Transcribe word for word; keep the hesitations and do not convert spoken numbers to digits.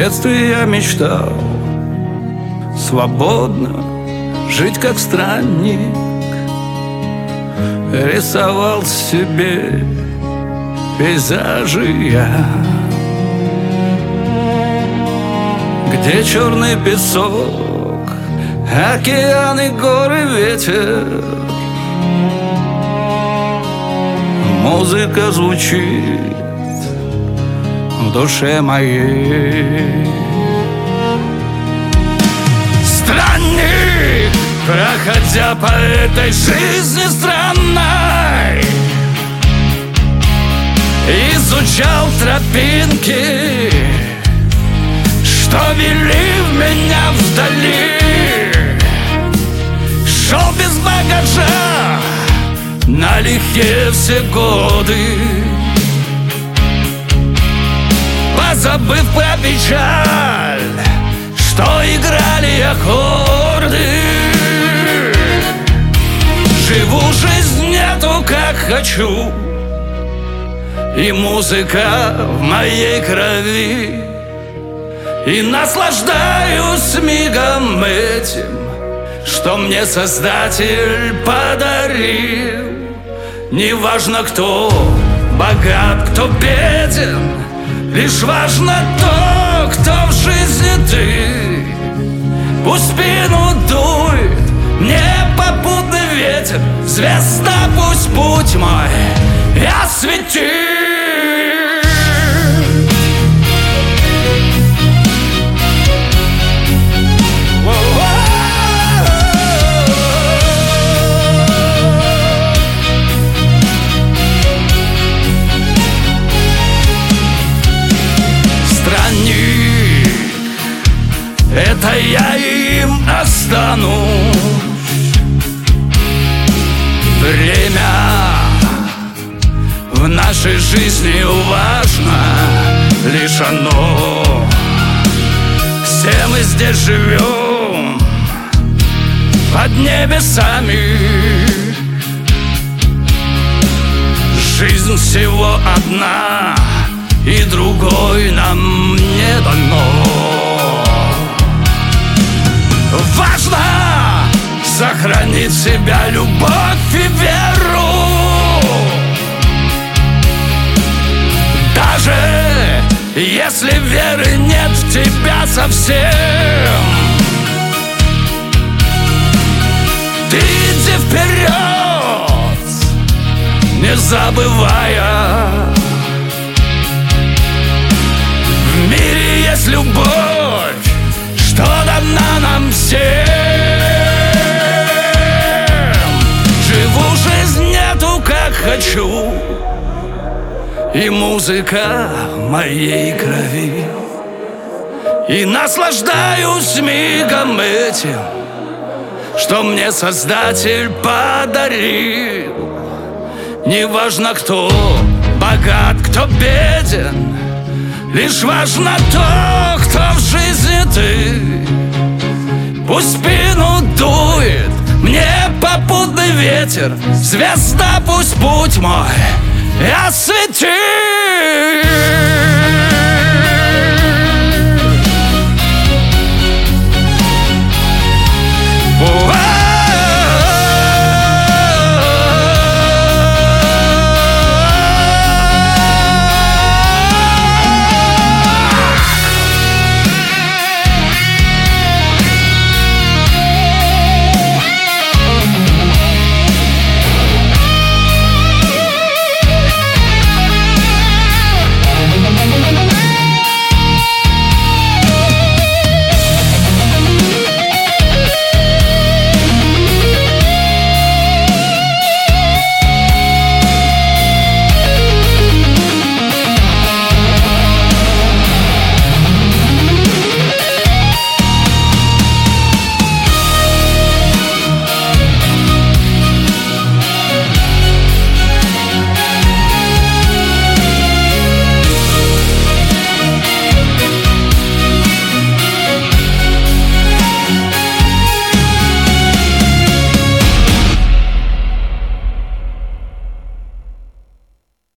детстве я мечтал свободно жить как странник. Рисовал себе пейзажи я, где черный песок, океаны, горы, ветер. Музыка звучит в душе моей. Странник, проходя по этой жизни странной, изучал тропинки, что вели в меня вдали. Шел без багажа, налегке все годы, позабыв про печаль, что играли аккорды. Живу жизнь нету, как хочу, и музыка в моей крови, и наслаждаюсь мигом этим, что мне Создатель подарил. Неважно, кто богат, кто беден, лишь важно то, кто в жизни ты. Пусть спину дует мне попутный ветер, звезда пусть путь мой осветит. Это я им останусь. Время в нашей жизни важно, лишь оно. Все мы здесь живем под небесами. Жизнь всего одна, и другой нам не дано. Важно сохранить в себя любовь и веру, даже если веры нет в тебя совсем. Ты иди вперед, не забывая, в мире есть любовь, что дана нам всем. Живу жизнь нету, как хочу, и музыка в моей крови, и наслаждаюсь мигом этим, что мне Создатель подарил. Неважно, кто богат, кто беден, лишь важно то, кто в жизни ты. Пусть спину дует мне попутный ветер, звезда пусть путь мой осветит.